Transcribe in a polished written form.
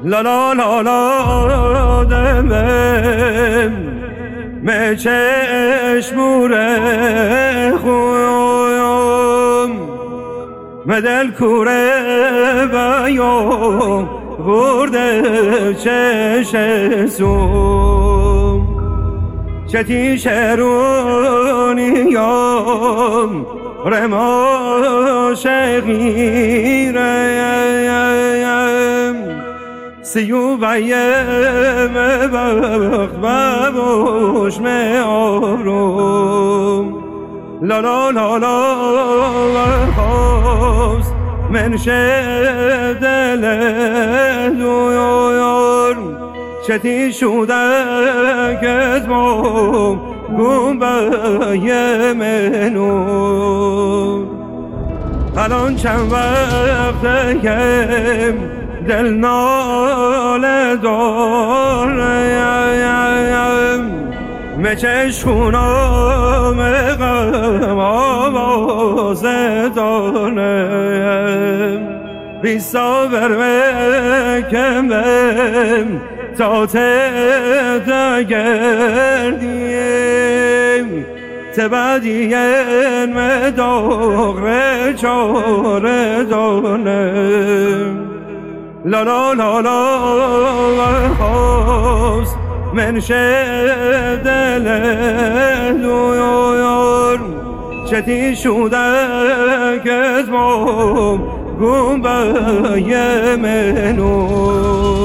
لا لا لا لا دمم مچشموره خویم مدل کوره بیام برده چش سوم چتی شرونیم رما شغیرم سیو بیم بخت ببوش می آروم لا لا لا لا خواست من شدل دویار چتی شده کتمام گم بیمنون الان چند وقته که دل ناله دارم مچشونم غم آواز دارم بی صبر مکمم تا تگردیم تبدین مداغر چاره دانم لا لا لا لا خواست من شدل دویار چتی شده کتمام گم بیمنون